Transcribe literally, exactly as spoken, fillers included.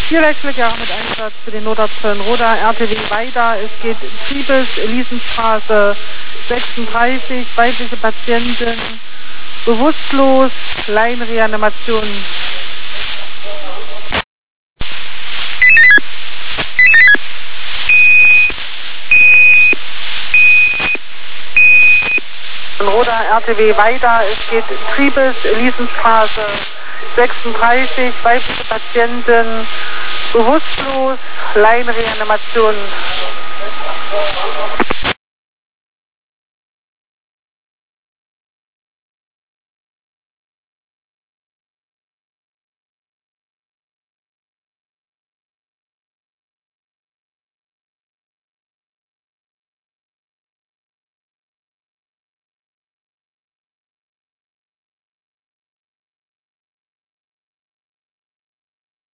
Hier Lechleckjahre mit Einsatz für den Notarzt Köln-Roda, R T W weiter. Es geht Triebes, Elisenstraße sechsunddreißig, weibliche Patientin, bewusstlos, Laienreanimation. Roda, R T W weiter. Es geht Triebes, Elisenstraße sechsunddreißig, weibliche Patientin, bewusstlos, Laienreanimation.